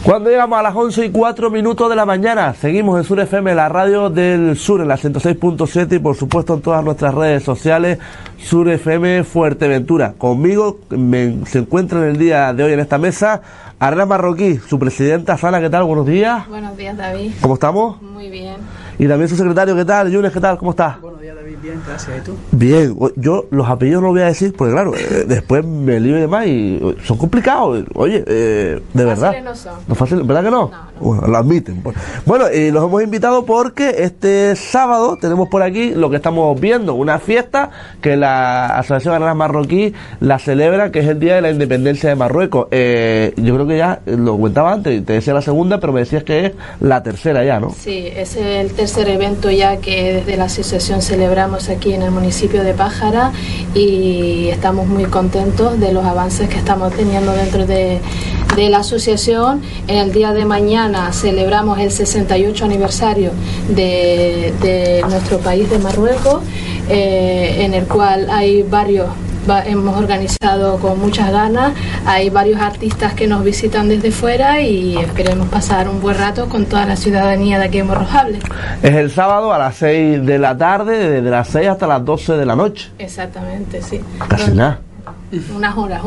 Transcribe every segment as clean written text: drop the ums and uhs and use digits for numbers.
Cuando llegamos a las 11:04 de la mañana, seguimos en Sur FM, la radio del sur, en la 106.7 y por supuesto en todas nuestras redes sociales, Sur FM Fuerteventura. Conmigo se encuentra en el día de hoy en esta mesa Arena Marroquí, su presidenta. Sana, ¿qué tal? Buenos días. Buenos días, David. ¿Cómo estamos? Muy bien. Y también su secretario, ¿qué tal? Yunes, ¿qué tal? ¿Cómo estás? Buenos días, David. Bien, gracias. ¿Y tú? Bien. Yo los apellidos no los voy a decir porque, claro, después me lío y demás y son complicados. Oye, de verdad. Fáciles no son. ¿No fáciles? ¿Verdad que no? No. Bueno, lo admiten. Bueno, los hemos invitado porque este sábado tenemos por aquí lo que estamos viendo, una fiesta que la Asociación Arena Marroquí la celebra, que es el Día de la Independencia de Marruecos. Yo creo que ya lo comentaba antes, te decía la segunda, pero me decías que es la tercera ya, ¿no? Sí, es el tercer evento ya que desde la asociación celebramos aquí en el municipio de Pájara y estamos muy contentos de los avances que estamos teniendo dentro de la asociación. En el día de mañana celebramos el 68 aniversario de nuestro país de Marruecos, en el cual hay hemos organizado con muchas ganas, hay varios artistas que nos visitan desde fuera y esperemos pasar un buen rato con toda la ciudadanía de aquí en Morrojable. Es el sábado a las 6 de la tarde, desde las 6 hasta las 12 de la noche. Exactamente, sí. Casi nada. Unas horas.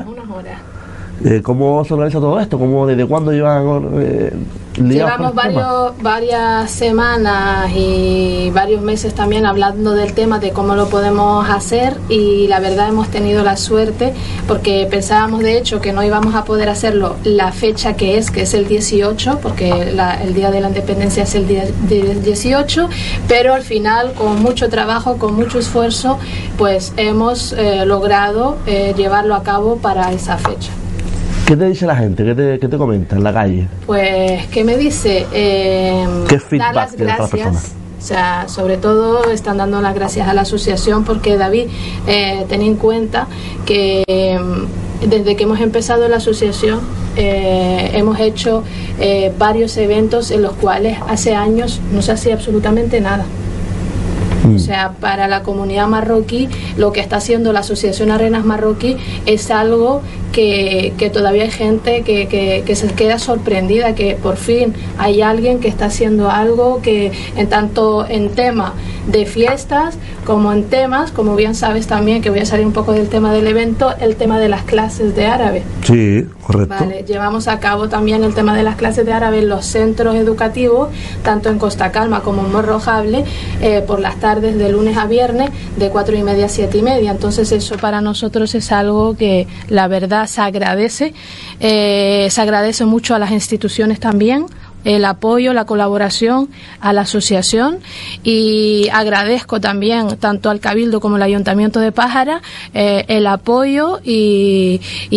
¿Cómo se organiza todo esto? ¿Desde cuándo llevan Llevamos varias semanas y varios meses también hablando del tema de cómo lo podemos hacer y la verdad hemos tenido la suerte porque pensábamos de hecho que no íbamos a poder hacerlo la fecha que es el 18, porque el Día de la Independencia es el día 18, pero al final con mucho trabajo, con mucho esfuerzo, pues hemos logrado llevarlo a cabo para esa fecha. ¿Qué te dice la gente? ¿Qué te comenta en la calle? Pues, ¿qué me dice? ¿Qué feedback dar las tiene para las personas? gracias. O sea, sobre todo están dando las gracias a la asociación porque, David, ten en cuenta que desde que hemos empezado la asociación hemos hecho varios eventos en los cuales hace años no se hacía absolutamente nada. O sea, para la comunidad marroquí, lo que está haciendo la Asociación Arenas Marroquí es algo que todavía hay gente que se queda sorprendida, que por fin hay alguien que está haciendo algo que tanto en tema de fiestas como en temas, como bien sabes también, que voy a salir un poco del tema del evento, el tema de las clases de árabe. Sí, correcto. Vale, llevamos a cabo también el tema de las clases de árabe en los centros educativos, tanto en Costa Calma como en Morrojable, por las tardes de lunes a viernes, de 4:30 a 7:30. Entonces eso para nosotros es algo que la verdad se agradece mucho a las instituciones también, el apoyo, la colaboración a la asociación, y agradezco también tanto al Cabildo como al Ayuntamiento de Pájara el apoyo y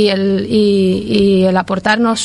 el aportarnos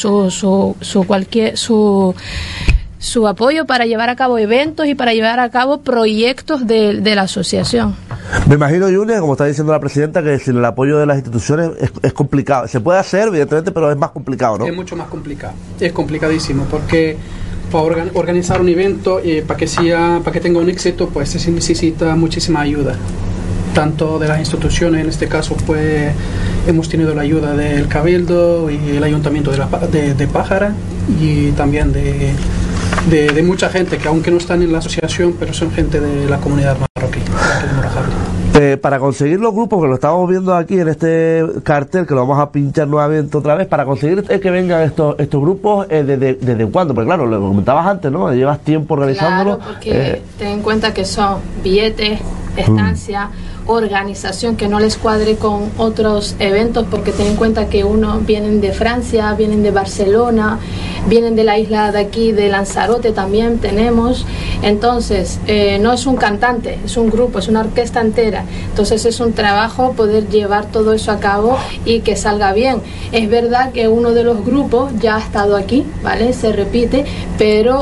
su apoyo para llevar a cabo eventos y para llevar a cabo proyectos de la asociación. Me imagino, Yunes, como está diciendo la presidenta, que sin el apoyo de las instituciones es complicado. Se puede hacer, evidentemente, pero es más complicado, ¿no? Es mucho más complicado. Es complicadísimo porque para organizar un evento para que tenga un éxito, pues se necesita muchísima ayuda. Tanto de las instituciones, en este caso, pues hemos tenido la ayuda del Cabildo y el Ayuntamiento de Pájara, y también de mucha gente que aunque no están en la asociación, pero son gente de la comunidad marroquí, de Morrojable. Para conseguir los grupos, que lo estamos viendo aquí en este cartel, que lo vamos a pinchar nuevamente otra vez, para conseguir que vengan estos grupos, ¿desde cuándo? Porque claro, lo comentabas antes, ¿no? Llevas tiempo organizándolo. Claro, porque ten en cuenta que son billetes, estancia, organización, que no les cuadre con otros eventos, porque ten en cuenta que vienen de Francia, vienen de Barcelona, vienen de la isla de aquí, de Lanzarote también tenemos. Entonces, no es un cantante, es un grupo, es una orquesta entera. Entonces es un trabajo poder llevar todo eso a cabo y que salga bien. Es verdad que uno de los grupos ya ha estado aquí, ¿vale? Se repite, pero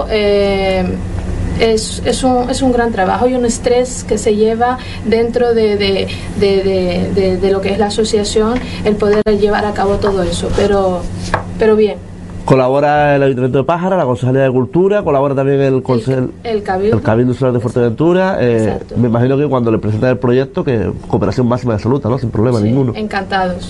es un gran trabajo y un estrés que se lleva dentro de lo que es la asociación, el poder llevar a cabo todo eso, pero bien. Colabora el Ayuntamiento de Pájara, la Concejalía de Cultura, colabora también el Cabildo Insular de Fuerteventura. Me imagino que cuando le presentan el proyecto, que cooperación máxima de absoluta, ¿no? Sin problema ninguno. Encantados.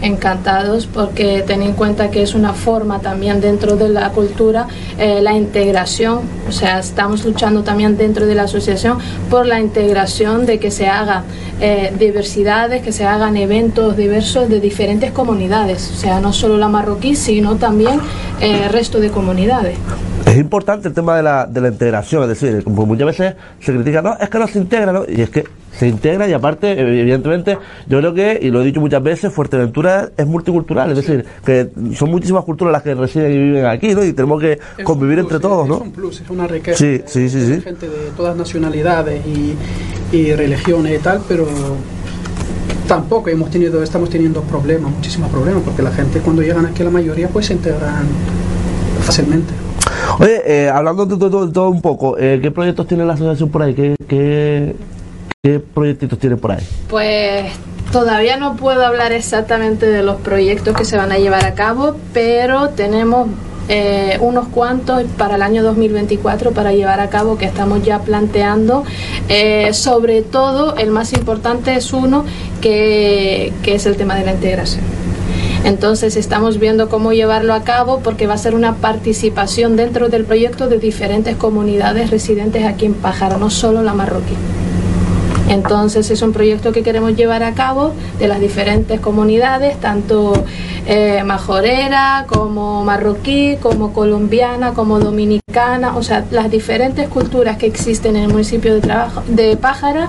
encantados, porque ten en cuenta que es una forma también dentro de la cultura, la integración, o sea, estamos luchando también dentro de la asociación por la integración, de que se hagan diversidades, que se hagan eventos diversos de diferentes comunidades, o sea, no solo la marroquí, sino también el resto de comunidades. Es importante el tema de la integración, es decir, como muchas veces se critica, no, es que no se integra, ¿no? Y es que se integra, y aparte, evidentemente, yo creo que, y lo he dicho muchas veces, Fuerteventura es multicultural, es decir, que son muchísimas culturas las que residen y viven aquí, ¿no? Y tenemos que convivir entre todos, ¿no? Es un plus, es una riqueza. Sí. Gente de todas nacionalidades y religiones y tal, pero tampoco estamos teniendo problemas, muchísimos problemas, porque la gente cuando llegan aquí, la mayoría pues se integran fácilmente. Oye, hablando de todo un poco, ¿qué proyectos tiene la asociación por ahí? ¿Qué proyectitos tiene por ahí? Pues todavía no puedo hablar exactamente de los proyectos que se van a llevar a cabo, pero tenemos unos cuantos para el año 2024 para llevar a cabo, que estamos ya planteando. Sobre todo, el más importante es uno que es el tema de la integración. Entonces estamos viendo cómo llevarlo a cabo, porque va a ser una participación dentro del proyecto de diferentes comunidades residentes aquí en Pájara, no solo la marroquí. Entonces es un proyecto que queremos llevar a cabo de las diferentes comunidades, tanto majorera como marroquí, como colombiana, como dominicana, o sea, las diferentes culturas que existen en el municipio de Pájara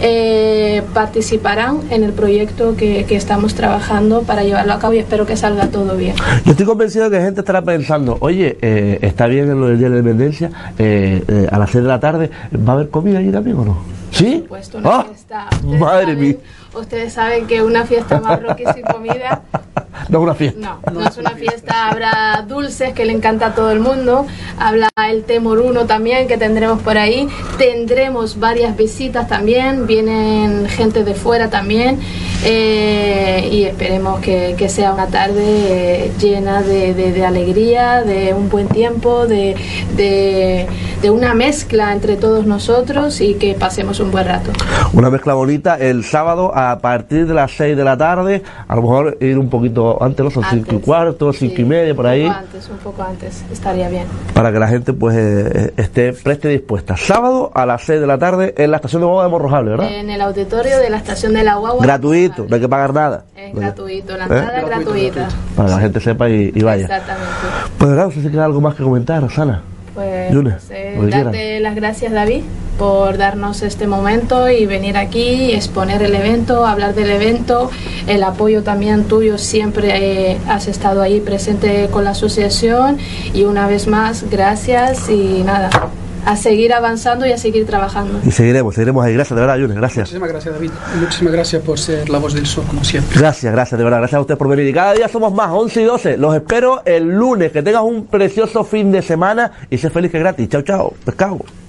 participarán en el proyecto que estamos trabajando para llevarlo a cabo, y espero que salga todo bien. Yo estoy convencido de que gente estará pensando, oye, está bien en lo del Día de la Independencia, a las 6 de la tarde, ¿va a haber comida allí también o no? ¿Sí? Por supuesto, una fiesta. Madre mía. Ustedes saben que una fiesta marroquí sin comida no es una fiesta. No es una fiesta. Habrá dulces que le encanta a todo el mundo. Habla el té moruno también, que tendremos por ahí. Tendremos varias visitas también. Vienen gente de fuera también. Y esperemos que sea una tarde llena de alegría, de un buen tiempo, de una mezcla entre todos nosotros, y que pasemos un buen rato. Una mezcla bonita el sábado a partir de las 6 de la tarde, a lo mejor ir un poquito antes, ¿no? Son 5:15, 5:30, por ahí. Un poco antes, estaría bien. Para que la gente pues esté presta y dispuesta. Sábado a las 6 de la tarde en la estación de guagua de Morrojable, ¿verdad? En el auditorio de la estación de la guagua. Gratuito, no hay que pagar nada. Es gratuito, la entrada es gratuita. Para que la gente sepa y vaya. Exactamente. Pues verdad, no sé si queda algo más que comentar, Rosana. Pues darte las gracias, David, por darnos este momento y venir aquí, exponer el evento, hablar del evento, el apoyo también tuyo, siempre has estado ahí presente con la asociación, y una vez más, gracias, y nada, a seguir avanzando y a seguir trabajando. Y seguiremos ahí. Gracias, de verdad, Yunes, gracias. Muchísimas gracias, David. Muchísimas gracias por ser la voz del sur, como siempre. Gracias, de verdad. Gracias a ustedes por venir. Y cada día somos más, 11 y 12. Los espero el lunes. Que tengas un precioso fin de semana y sé feliz, que es gratis. Chao, pescado.